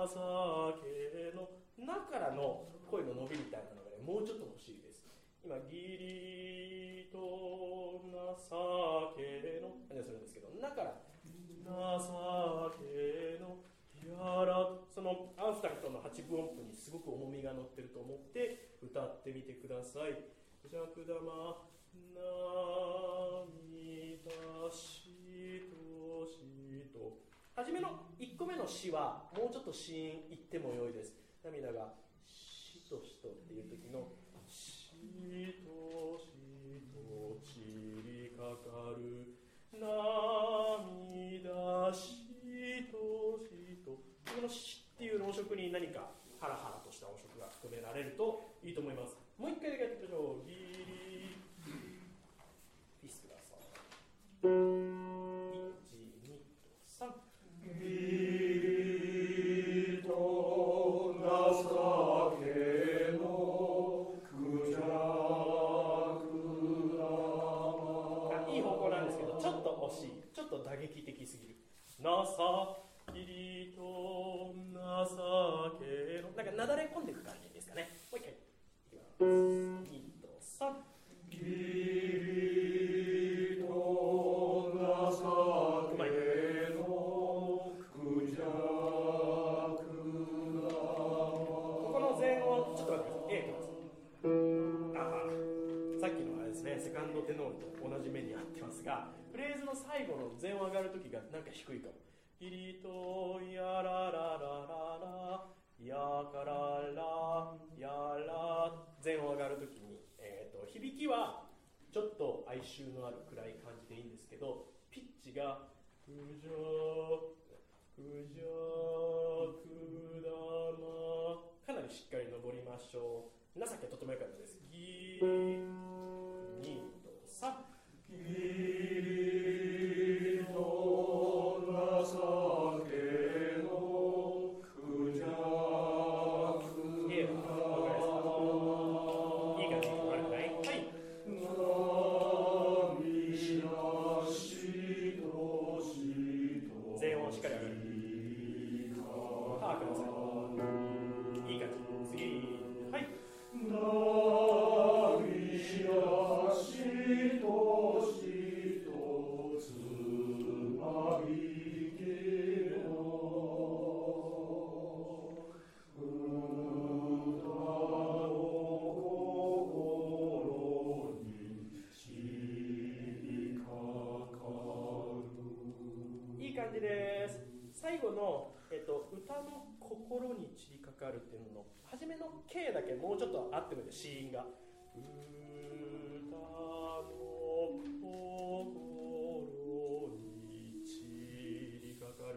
けのなからの声の伸びみたいなのがね、もうちょっと欲しいです。今義理と情けの何をするんですけど、なから情けのやら、そのアンフタクトの8分音符にすごく重みが乗ってると思って歌ってみてください。じゃくだま涙しとしと、初めの1個目のしはもうちょっと子音言ってもよいです。涙がしとしとっていう時のしとしと散りかかる涙しとしと、このしっていう音色に何かハラハラとした音色が含められるといいと思います。もう一回だけやってみましょう。ギリピースください。1、2と3。ギリと情けのクジャクラマ、いい方向なんですけど、ちょっと惜しい、ちょっと打撃的すぎる。義理と情けの、なんかなだれ込んでいく感じですかね。もう一回いきます。2と3。義理と情けのクジャクラマ、ここの前音ちょっと待ってください。A いきます。さっきのあれですね、セカンドテノールと同じ目に合ってますが、フレーズの最後の前音上がるときがなんか低いかも。義理とやらららららやかららやら、前音上がるときに、響きはちょっと哀愁のある暗い感じでいいんですけど、ピッチがくじゃくじゃくだま、かなりしっかり登りましょう。情けとてもよかったです。ギ2と3。義理と情けのクジャクラマ、いい感じ、悪くない。はい。涙しとしと、前音しっかり上がる。歯ください。いい感じ。次、はい。涙しとしとつまびけの歌の心に散りかかる。いい感じです。最後の、歌の心に散りかかるっていうのの初めの K だけもうちょっとあってもいいです。子音が歌の